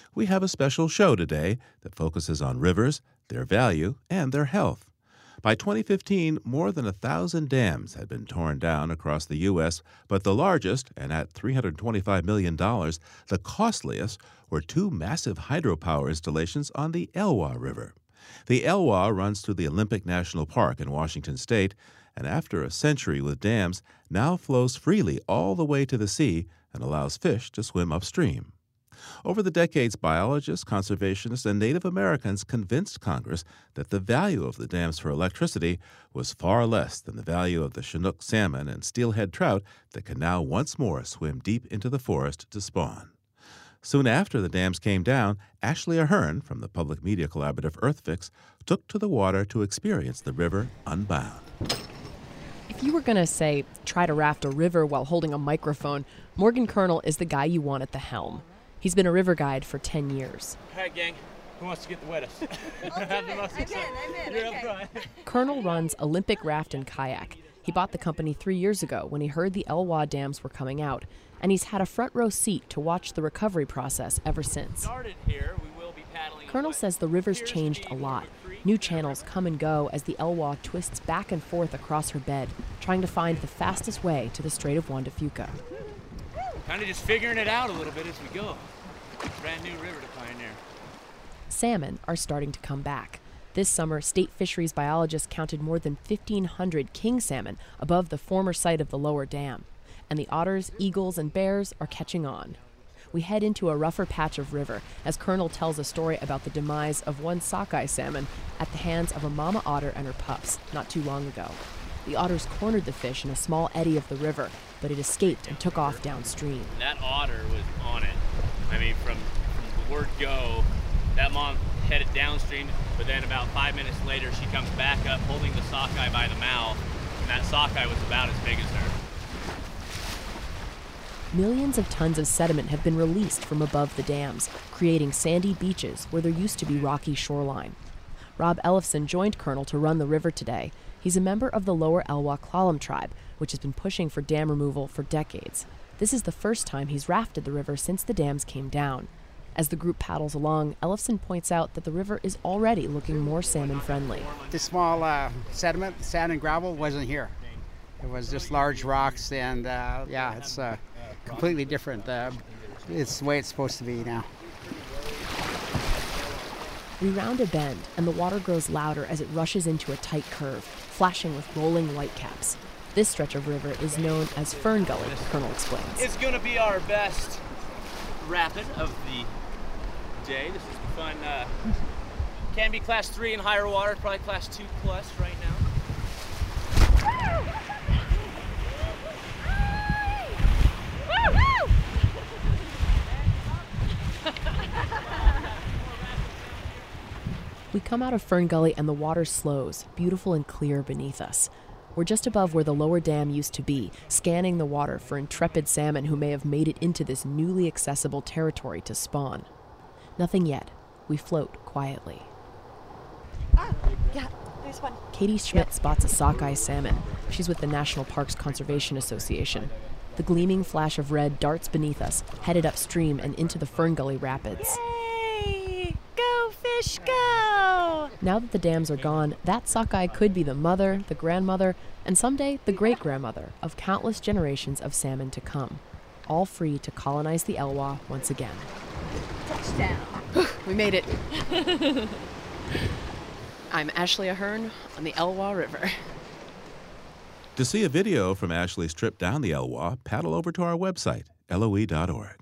we have a special show today that focuses on rivers, their value, and their health. By 2015, more than 1,000 dams had been torn down across the U.S., but the largest, and at $325 million, the costliest, were two massive hydropower installations on the Elwha River. The Elwha runs through the Olympic National Park in Washington state, and after a century with dams, now flows freely all the way to the sea and allows fish to swim upstream. Over the decades, biologists, conservationists, and Native Americans convinced Congress that the value of the dams for electricity was far less than the value of the Chinook salmon and steelhead trout that can now once more swim deep into the forest to spawn. Soon after the dams came down, Ashley Ahern from the public media collaborative EarthFix took to the water to experience the river unbound. If you were going to, say, try to raft a river while holding a microphone, Morgan Kernel is the guy you want at the helm. He's been a river guide for 10 years. All right, gang. Who wants to get the wettest? I'm in. You're Okay. up front. Kernel runs Olympic Raft and Kayak. He bought the company 3 years ago when he heard the Elwha dams were coming out, and he's had a front row seat to watch the recovery process ever since. Started here, we will be paddling. Kernel says the river's changed a lot. New channels come and go as the Elwha twists back and forth across her bed, trying to find the fastest way to the Strait of Juan de Fuca. Kind of just figuring it out a little bit as we go. Brand new river to pioneer. Salmon are starting to come back. This summer, state fisheries biologists counted more than 1,500 king salmon above the former site of the lower dam. And the otters, eagles, and bears are catching on. We head into a rougher patch of river as Kernel tells a story about the demise of one sockeye salmon at the hands of a mama otter and her pups not too long ago. The otters cornered the fish in a small eddy of the river, but it escaped and took off downstream. That otter was on it. I mean, from the word go, that mom headed downstream, but then about 5 minutes later, she comes back up holding the sockeye by the mouth, and that sockeye was about as big as her. Millions of tons of sediment have been released from above the dams, creating sandy beaches where there used to be rocky shoreline. Rob Ellefson joined Kernel to run the river today. He's a member of the Lower Elwha Klallam tribe, which has been pushing for dam removal for decades. This is the first time he's rafted the river since the dams came down. As the group paddles along, Ellefson points out that the river is already looking more salmon-friendly. The small sediment, sand and gravel, wasn't here. It was just large rocks, and it's completely different. It's the way it's supposed to be now. We round a bend, and the water grows louder as it rushes into a tight curve, flashing with rolling whitecaps. This stretch of river is known as Fern Gully, Kernel explains. It's going to be our best rapid of the day. This is the fun. Can be class 3 and higher water, probably class 2 plus right now. We come out of Fern Gully and the water slows, beautiful and clear beneath us. We're just above where the lower dam used to be, scanning the water for intrepid salmon who may have made it into this newly accessible territory to spawn. Nothing yet. We float quietly. Yeah, there's one. Katie Schmidt spots a sockeye salmon. She's with the National Parks Conservation Association. The gleaming flash of red darts beneath us, headed upstream and into the Fern Gully Rapids. Yay! Go, fish, go! Now that the dams are gone, that sockeye could be the mother, the grandmother, and someday the great-grandmother of countless generations of salmon to come, all free to colonize the Elwha once again. Touchdown. We made it. I'm Ashley Ahern on the Elwha River. To see a video from Ashley's trip down the Elwha, paddle over to our website, loe.org.